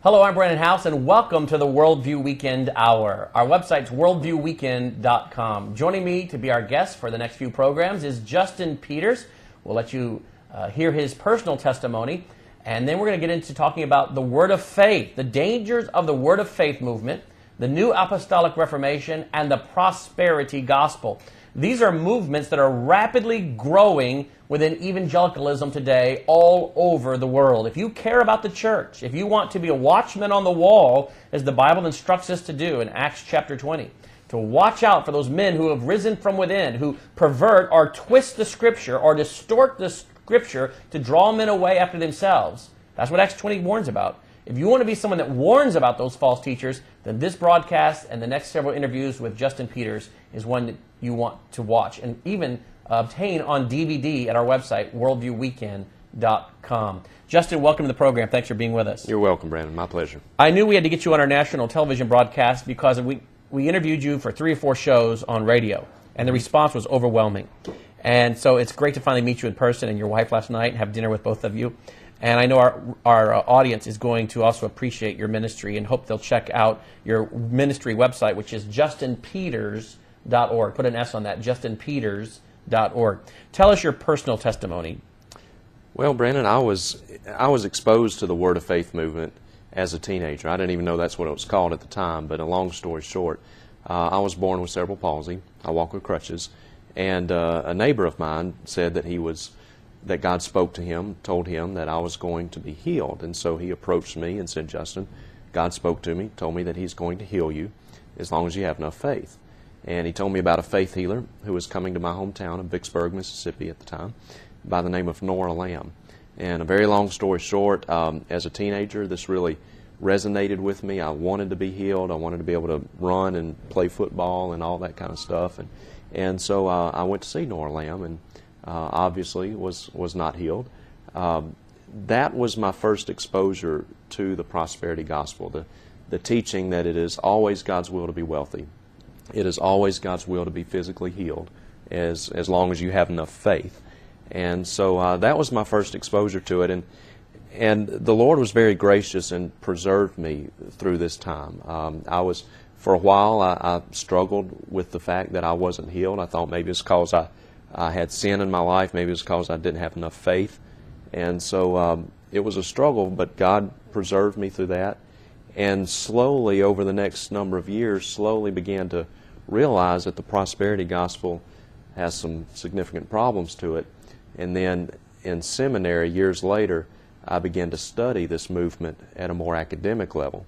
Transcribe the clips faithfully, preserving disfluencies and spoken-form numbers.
Hello, I'm Brandon House, and welcome to the Worldview Weekend Hour. Our website's worldview weekend dot com. Joining me to be our guest for the next few programs is Justin Peters. We'll let you uh, hear his personal testimony, and then we're going to get into talking about the Word of Faith, the dangers of the Word of Faith movement, the New Apostolic Reformation, and the Prosperity Gospel. These are movements that are rapidly growing within evangelicalism today all over the world. If you care about the church, if you want to be a watchman on the wall, as the Bible instructs us to do in Acts chapter twenty, to watch out for those men who have risen from within, who pervert or twist the Scripture or distort the Scripture to draw men away after themselves. That's what Acts twenty warns about. If you want to be someone that warns about those false teachers, then this broadcast and the next several interviews with Justin Peters is one that you want to watch and even obtain on D V D at our website, worldview weekend dot com. Justin, welcome to the program. Thanks for being with us. You're welcome, Brandon. My pleasure. I knew we had to get you on our national television broadcast because we, we interviewed you for three or four shows on radio, and the response was overwhelming. And so it's great to finally meet you in person and your wife last night and have dinner with both of you. And I know our, our uh, audience is going to also appreciate your ministry and hope they'll check out your ministry website, which is justin peters dot org. Put an S on that, justin peters dot org. Tell us your personal testimony. Well, Brandon, I was I was exposed to the Word of Faith movement as a teenager. I didn't even know that's what it was called at the time, but a long story short, uh, I was born with cerebral palsy. I walk with crutches, and uh, a neighbor of mine said that he was that God spoke to him, told him that I was going to be healed. And so he approached me and said, Justin, God spoke to me, told me that He's going to heal you as long as you have enough faith. And he told me about a faith healer who was coming to my hometown of Vicksburg, Mississippi at the time, by the name of Nora Lamb. And a very long story short, um, as a teenager, this really resonated with me. I wanted to be healed. I wanted to be able to run and play football and all that kind of stuff. And, and so uh, I went to see Nora Lamb, and Uh, obviously was, was not healed. Um, that was my first exposure to the prosperity gospel, the, the teaching that it is always God's will to be wealthy. It is always God's will to be physically healed as, as long as you have enough faith. And so uh, that was my first exposure to it. And, and the Lord was very gracious and preserved me through this time. Um, I was, for a while, I, I struggled with the fact that I wasn't healed. I thought maybe it's because I I had sin in my life. Maybe it was because I didn't have enough faith. And so um, it was a struggle, but God preserved me through that. And slowly, over the next number of years, slowly began to realize that the prosperity gospel has some significant problems to it. And then in seminary, years later, I began to study this movement at a more academic level.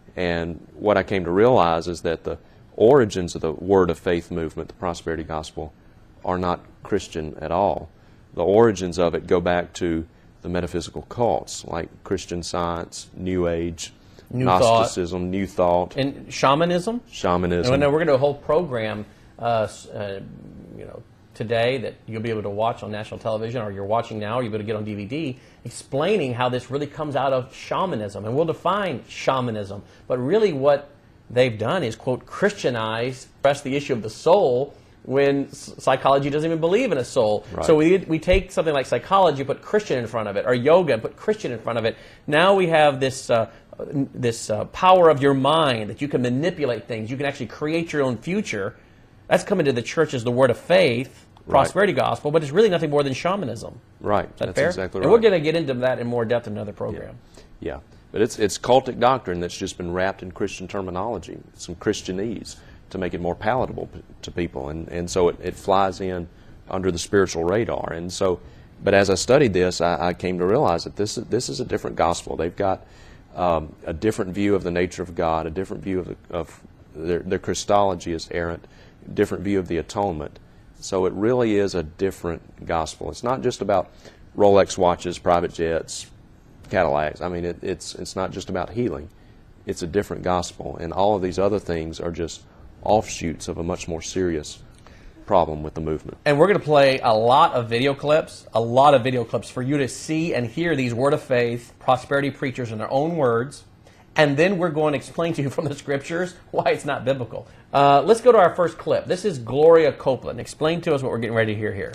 And what I came to realize is that the origins of the Word of Faith movement, the prosperity gospel, are not Christian at all. The origins of it go back to the metaphysical cults like Christian Science, New Age, New Gnosticism, thought. New Thought, and shamanism. Shamanism. And we're going to do a whole program, uh, uh, you know, today that you'll be able to watch on national television, or you're watching now, or you'll be able to get on D V D, explaining how this really comes out of shamanism, and we'll define shamanism. But really, what they've done is, quote, Christianize, press the issue of the soul, when psychology doesn't even believe in a soul. Right. So we we take something like psychology, put Christian in front of it, or yoga, put Christian in front of it. Now we have this uh, this uh, power of your mind that you can manipulate things. You can actually create your own future. That's coming to the church as the Word of Faith, prosperity right. gospel, but it's really nothing more than shamanism. Right. Is that That's fair? exactly right. And we're going to get into that in more depth in another program. Yeah. yeah. But it's it's cultic doctrine that's just been wrapped in Christian terminology, some Christianese, to make it more palatable p- to people, and, and so it, it flies in under the spiritual radar. And so, but as I studied this, I, I came to realize that this is, this is a different gospel. They've got um, a different view of the nature of God, a different view of, the, of their, their Christology is errant, different view of the atonement. So it really is a different gospel. It's not just about Rolex watches, private jets, Cadillacs. I mean, it, it's it's not just about healing. It's a different gospel, and all of these other things are just offshoots of a much more serious problem with the movement. And we're going to play a lot of video clips, a lot of video clips for you to see and hear these Word of Faith, prosperity preachers in their own words, and then we're going to explain to you from the Scriptures why it's not biblical. Uh, let's go to our first clip. This is Gloria Copeland. Explain to us what we're getting ready to hear here.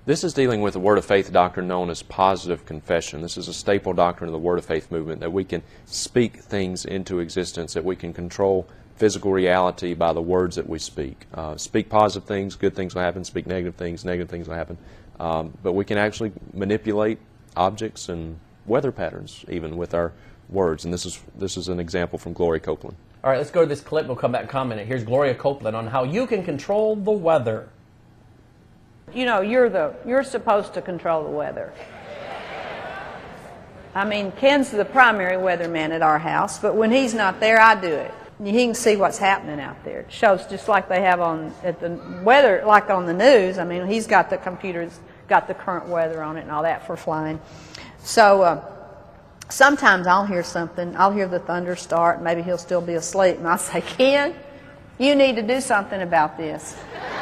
This is dealing with a Word of Faith doctrine known as positive confession. This is a staple doctrine of the Word of Faith movement, that we can speak things into existence, that we can control physical reality by the words that we speak. Uh, speak positive things, good things will happen. Speak negative things, negative things will happen. Um, but we can actually manipulate objects and weather patterns even with our words. And this is, this is an example from Gloria Copeland. All right, let's go to this clip. We'll come back and comment it. Here's Gloria Copeland on how you can control the weather. You know, you're the you're supposed to control the weather. I mean, Ken's the primary weatherman at our house, but when he's not there, I do it. He can see what's happening out there. It shows just like they have on at the weather, like on the news. I mean, he's got the computers, got the current weather on it and all that for flying. So uh, sometimes I'll hear something. I'll hear the thunder start. Maybe he'll still be asleep, and I'll say, "Ken, you need to do something about this."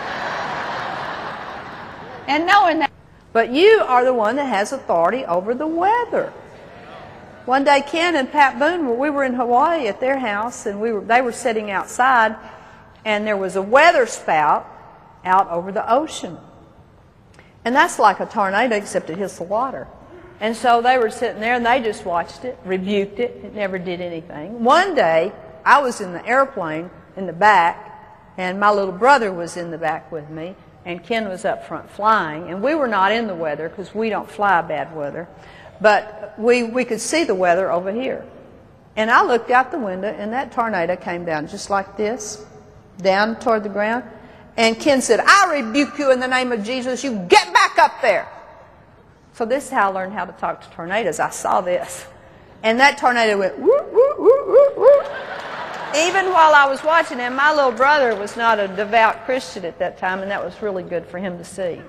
And knowing that, but you are the one that has authority over the weather. One day, Ken and Pat Boone, we were in Hawaii at their house, and we were they were sitting outside, and there was a weather spout out over the ocean. And that's like a tornado, except it hits the water. And so they were sitting there, and they just watched it, rebuked it. It never did anything. One day, I was in the airplane in the back, and my little brother was in the back with me, and Ken was up front flying, and we were not in the weather because we don't fly bad weather, but we, we could see the weather over here. And I looked out the window, and that tornado came down just like this, down toward the ground, and Ken said, "I rebuke you in the name of Jesus, you get back up there." So this is how I learned how to talk to tornadoes. I saw this, and that tornado went woo, woo, woo, woo, woo. Even while I was watching him, my little brother was not a devout Christian at that time, and that was really good for him to see.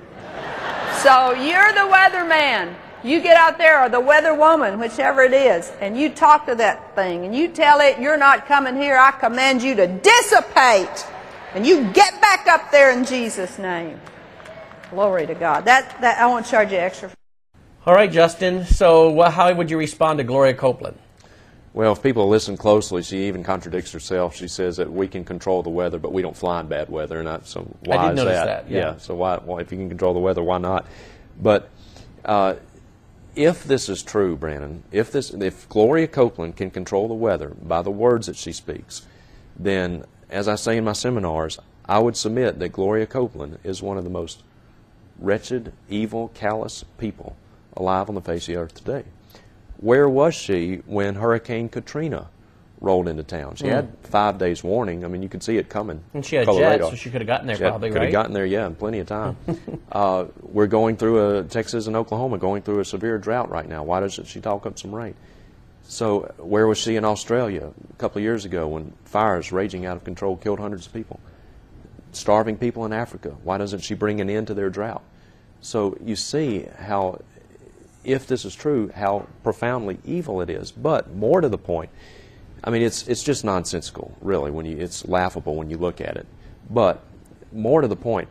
So you're the weatherman. You get out there, or the weather woman, whichever it is, and you talk to that thing, and you tell it, "You're not coming here. I command you to dissipate." And you get back up there in Jesus' name. Glory to God. That, that I won't charge you extra. All right, Justin. So well, how would you respond to Gloria Copeland? Well, if people listen closely, she even contradicts herself. She says that we can control the weather, but we don't fly in bad weather. And I, so why I did is notice that? that, yeah. yeah. So why, why, if you can control the weather, why not? But uh, if this is true, Brandon, if this, if Gloria Copeland can control the weather by the words that she speaks, then, as I say in my seminars, I would submit that Gloria Copeland is one of the most wretched, evil, callous people alive on the face of the earth today. Where was she when Hurricane Katrina rolled into town? She mm. had five days warning. I mean, you could see it coming. And she had Color jets, radar. so she could have gotten there she probably, had, right? Could have gotten there, yeah, in plenty of time. uh, we're going through a, Texas and Oklahoma, going through a severe drought right now. Why doesn't she talk up some rain? So where was she in Australia a couple of years ago when fires raging out of control killed hundreds of people? Starving people in Africa. Why doesn't she bring an end to their drought? So you see how, if this is true, how profoundly evil it is. But more to the point, I mean, it's it's just nonsensical, really. When you, it's laughable when you look at it. But more to the point,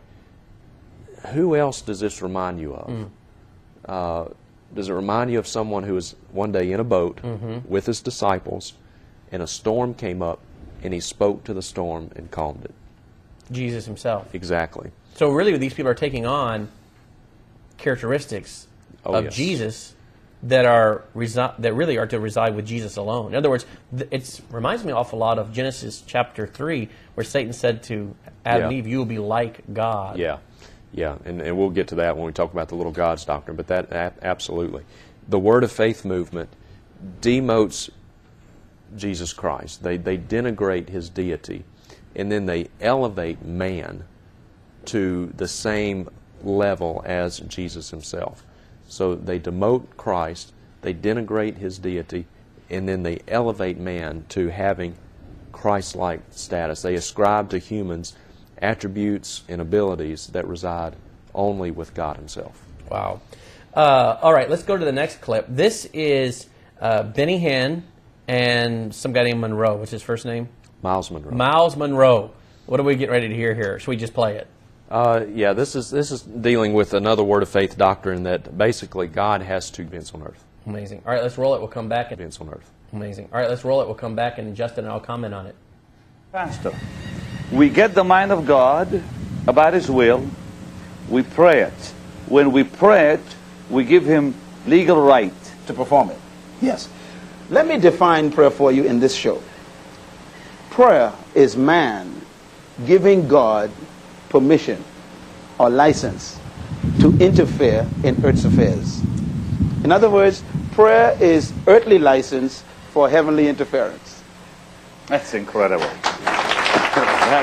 who else does this remind you of? Mm. Uh, does it remind you of someone who was one day in a boat mm-hmm. with his disciples, and a storm came up, and he spoke to the storm and calmed it? Jesus himself. Exactly. So really, these people are taking on characteristics oh, of yes. Jesus that are resi- that really are to reside with Jesus alone. In other words, it reminds me an awful lot of Genesis chapter three, where Satan said to Adam yeah. and Eve, "You will be like God." Yeah, yeah, and, and we'll get to that when we talk about the little gods doctrine. But that a- absolutely, the Word of Faith movement demotes Jesus Christ. They they denigrate His deity, and then they elevate man to the same level as Jesus Himself. So they demote Christ, they denigrate His deity, and then they elevate man to having Christ-like status. They ascribe to humans attributes and abilities that reside only with God Himself. Wow. Uh, all right, let's go to the next clip. This is uh, Benny Hinn and some guy named Monroe. What's his first name? Miles Monroe. Miles Monroe. What are we getting ready to hear here? Should we just play it? Uh, yeah, this is this is dealing with another Word of Faith doctrine that basically God has two events on earth. Amazing. All right, let's roll it. We'll come back. And... Events on earth. Amazing. All right, let's roll it. We'll come back, and Justin and I'll comment on it. Pastor, we get the mind of God about His will, we pray it, when we pray it, we give him legal right to perform it. Yes. Let me define prayer for you in this show. Prayer is man giving God permission or license to interfere in earth's affairs. In other words, prayer is earthly license for heavenly interference. That's incredible. That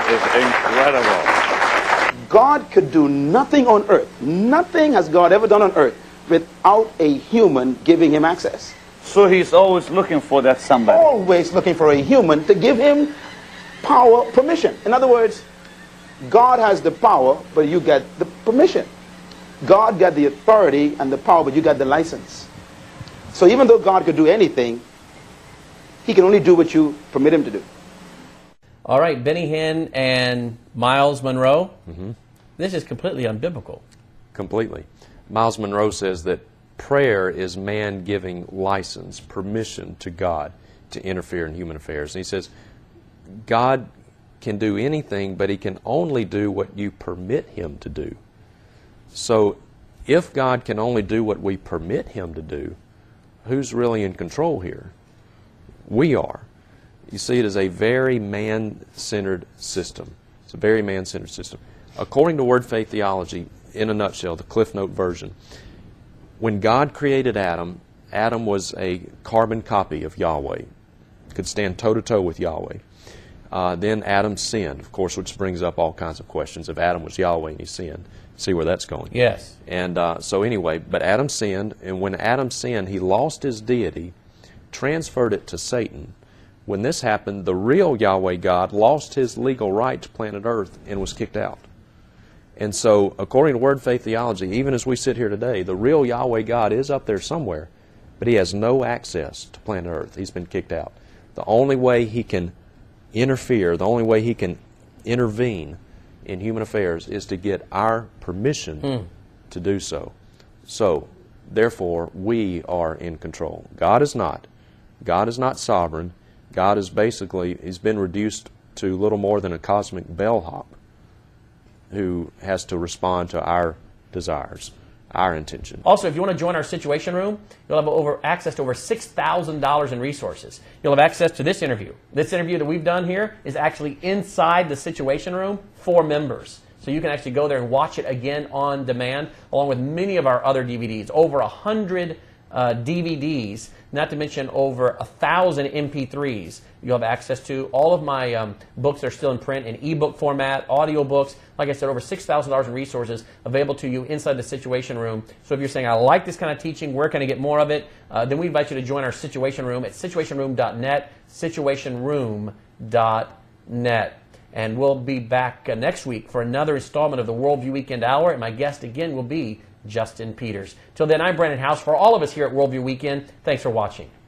is incredible. God could do nothing on earth. Nothing has God ever done on earth without a human giving him access. So he's always looking for that somebody. Always looking for a human to give him power, permission. In other words, God has the power, but you get the permission. God got the authority and the power, but you got the license. So even though God could do anything, he can only do what you permit him to do. All right, Benny Hinn and Miles Monroe, Mm-hmm. this is completely unbiblical. Completely. Miles Monroe says that prayer is man giving license, permission to God to interfere in human affairs. And he says, God can do anything, but he can only do what you permit him to do. So if God can only do what we permit him to do, who's really in control here? We are. You see, it is a very man-centered system. It's a very man-centered system. According to Word Faith Theology, in a nutshell, the Cliff Note version, when God created Adam, Adam was a carbon copy of Yahweh, could stand toe-to-toe with Yahweh. Uh, then Adam sinned, of course, which brings up all kinds of questions. If Adam was Yahweh and he sinned, see where that's going. Yes. And uh, so anyway, but Adam sinned, and when Adam sinned, he lost his deity, transferred it to Satan. When this happened, the real Yahweh God lost his legal right to planet Earth and was kicked out. And so, according to Word Faith Theology, even as we sit here today, the real Yahweh God is up there somewhere, but he has no access to planet Earth. He's been kicked out. The only way he can interfere, the only way he can intervene in human affairs is to get our permission mm. to do so. So, therefore, we are in control. God is not. God is not sovereign. God is basically, he's been reduced to little more than a cosmic bellhop who has to respond to our desires, our intention. Also, if you want to join our Situation Room, you'll have over access to over six thousand dollars in resources. You'll have access to this interview. This interview that we've done here is actually inside the Situation Room for members. So you can actually go there and watch it again on demand, along with many of our other D V Ds. Over one hundred uh, D V Ds, not to mention over one thousand M P threes you'll have access to. All of my um, books are still in print in ebook format, audio books. Like I said, over six thousand dollars in resources available to you inside the Situation Room. So if you're saying, I like this kind of teaching, where can I get more of it? Uh, then we invite you to join our Situation Room at situation room dot net, situation room dot net. And we'll be back uh, next week for another installment of the Worldview Weekend Hour. And my guest again will be Justin Peters. Till then, I'm Brandon House. For all of us here at Worldview Weekend, thanks for watching.